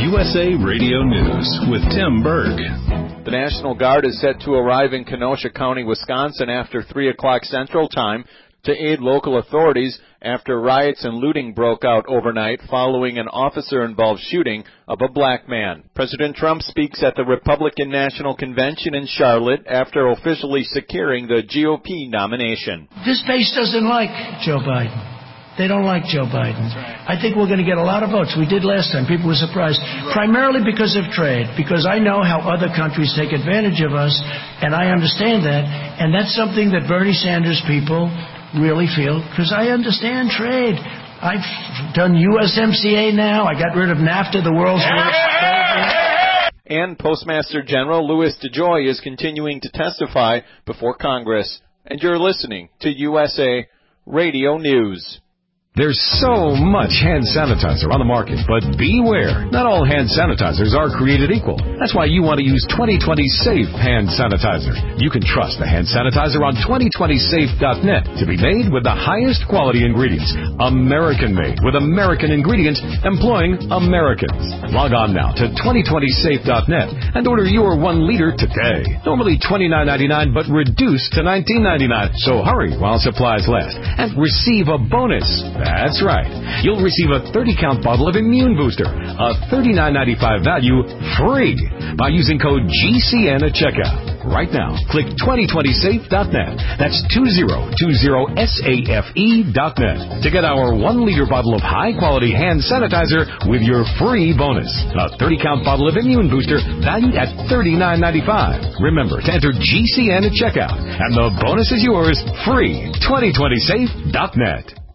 USA Radio News with Tim Berg. The National Guard is set to arrive in Kenosha County, Wisconsin after 3 o'clock Central Time to aid local authorities after riots and looting broke out overnight following an officer-involved shooting of a black man. President Trump speaks at the Republican National Convention in Charlotte after officially securing the GOP nomination. This base doesn't like Joe Biden. They don't like Joe Biden. I think we're going to get a lot of votes. We did last time. People were surprised. Primarily because of trade, because I know how other countries take advantage of us, and I understand that. And that's something that Bernie Sanders people really feel, because I understand trade. I've done USMCA now. I got rid of NAFTA, the world's worst. And Postmaster General Louis DeJoy is continuing to testify before Congress. And you're listening to USA Radio News. There's so much hand sanitizer on the market, but beware. Not all hand sanitizers are created equal. That's why you want to use 2020 Safe Hand Sanitizer. You can trust the hand sanitizer on 2020safe.net to be made with the highest quality ingredients. American-made with American ingredients employing Americans. Log on now to 2020safe.net and order your 1 liter today. Normally $29.99, but reduced to $19.99. So hurry while supplies last and receive a bonus. That's right. You'll receive a 30-count bottle of Immune Booster, a $39.95 value, free by using code GCN at checkout. Right now, click 2020safe.net. That's 2020safe.net to get our 1 liter bottle of high-quality hand sanitizer with your free bonus. A 30-count bottle of Immune Booster valued at $39.95. Remember to enter GCN at checkout, and the bonus is yours free. 2020safe.net.